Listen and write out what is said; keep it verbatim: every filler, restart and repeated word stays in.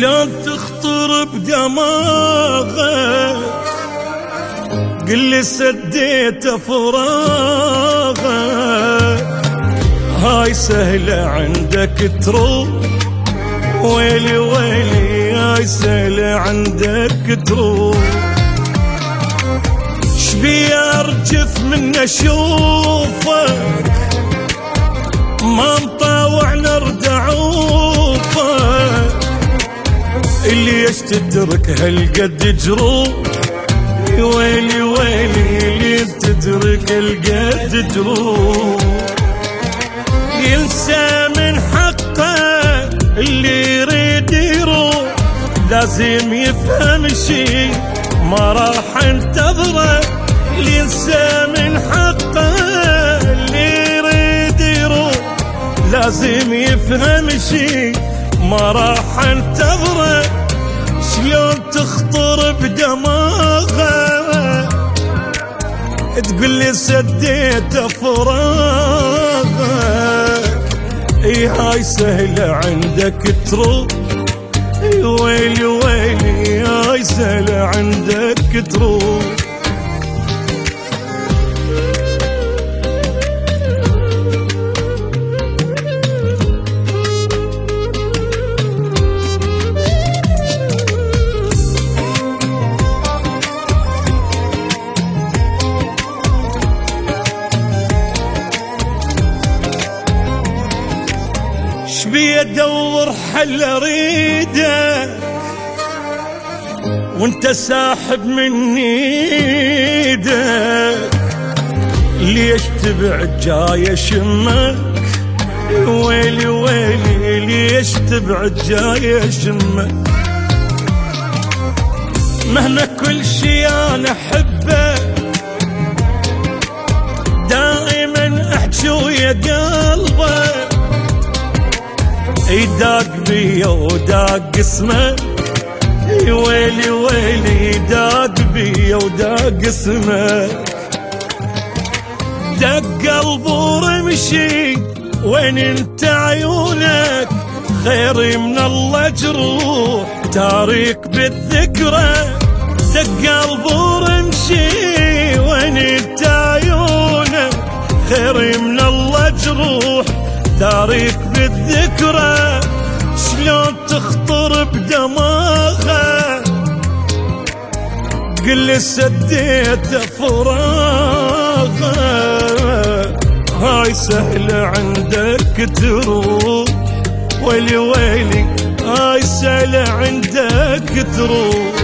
شلون تخطر بدماغك قلي سديت فراغك هاي سهلة عندك تروح ويلي ويلي هاي سهلة عندك تروح شبي ارجف من اشوفك ما مطاوع نرد عوفك اللي يش تترك هالقد جروح ويلي ويلي اللي تترك هالقد جروح ينسى من حقه اللي يريد يروح لازم يفهم شي ما راح انتظره ينسى من حقه اللي يريد يروح لازم يفهم شي ما راح انتظره شلون تخطر بدماغه تقول لي سديت فراغك اي هاي سهلة عندك تروح اي ويلي ويلي هاي سهلة عندك تروح شبي ادور حل اريده وانت ساحب من ايدك ليش تبعد جاي اشمك ويلي ويلي ليش تبعد جاي اشمك مهما كل شي انا احبه دائما احجي ويا قلبك يداق بيا وداق اسمك ويلي ويلي داق بيا وداق اسمك دق قلب ورمشي وين انت عيونك خير من الله جروح تاريك بالذكرى دق قلب ورمشي وين انت عيونك خير من الله جروح تاريخ بالذكرى شلون تخطر بدماغك قل سديت فراغك هاي سهلة عندك تروح ويلي ويلي هاي سهلة عندك تروح